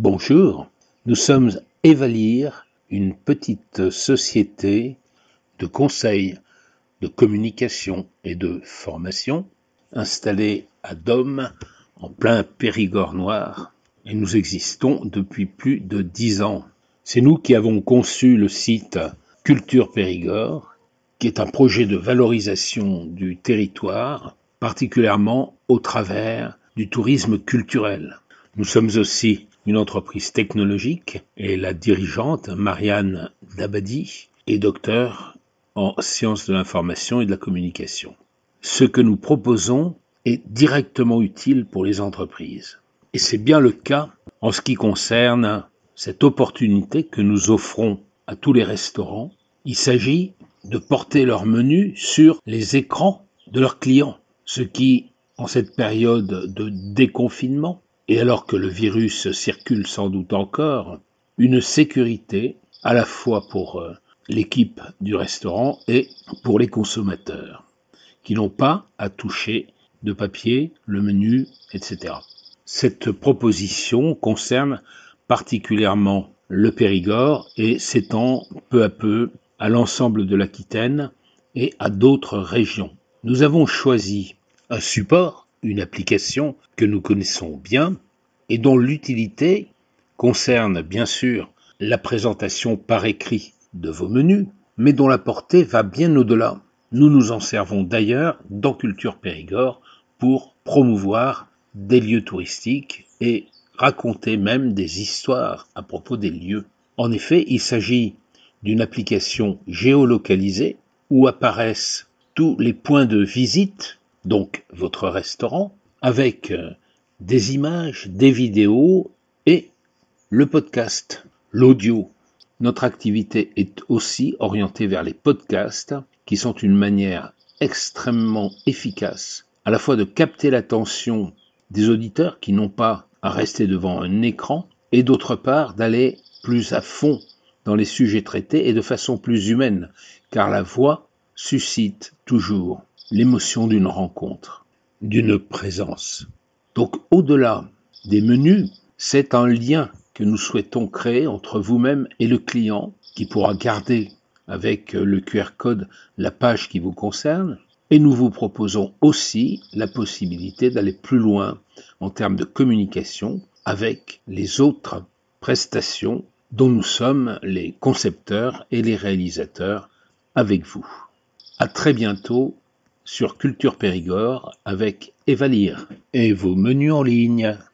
Bonjour, nous sommes Evalir, une petite société de conseil, de communication et de formation installée à Dôme, en plein Périgord noir, et nous existons depuis plus de 10 ans. C'est nous qui avons conçu le site Culture Périgord, qui est un projet de valorisation du territoire, particulièrement au travers du tourisme culturel. Nous sommes aussi une entreprise technologique et la dirigeante, Marianne Dabadi, est docteur en sciences de l'information et de la communication. Ce que nous proposons est directement utile pour les entreprises. Et c'est bien le cas en ce qui concerne cette opportunité que nous offrons à tous les restaurants. Il s'agit de porter leur menu sur les écrans de leurs clients, ce qui, en cette période de déconfinement, et alors que le virus circule sans doute encore, une sécurité à la fois pour l'équipe du restaurant et pour les consommateurs, qui n'ont pas à toucher de papier, le menu, etc. Cette proposition concerne particulièrement le Périgord et s'étend peu à peu à l'ensemble de l'Aquitaine et à d'autres régions. Nous avons choisi un support, une application que nous connaissons bien et dont l'utilité concerne bien sûr la présentation par écrit de vos menus, mais dont la portée va bien au-delà. Nous nous en servons d'ailleurs dans Culture Périgord pour promouvoir des lieux touristiques et raconter même des histoires à propos des lieux. En effet, il s'agit d'une application géolocalisée où apparaissent tous les points de visite, donc votre restaurant, avec des images, des vidéos et le podcast, l'audio. Notre activité est aussi orientée vers les podcasts, qui sont une manière extrêmement efficace à la fois de capter l'attention des auditeurs qui n'ont pas à rester devant un écran et d'autre part d'aller plus à fond dans les sujets traités et de façon plus humaine, car la voix suscite toujours l'émotion d'une rencontre, d'une présence. Donc au-delà des menus, c'est un lien que nous souhaitons créer entre vous-même et le client qui pourra garder avec le QR code la page qui vous concerne. Et nous vous proposons aussi la possibilité d'aller plus loin en termes de communication avec les autres prestations dont nous sommes les concepteurs et les réalisateurs avec vous. À très bientôt sur Culture Périgord avec Evalir et vos menus en ligne.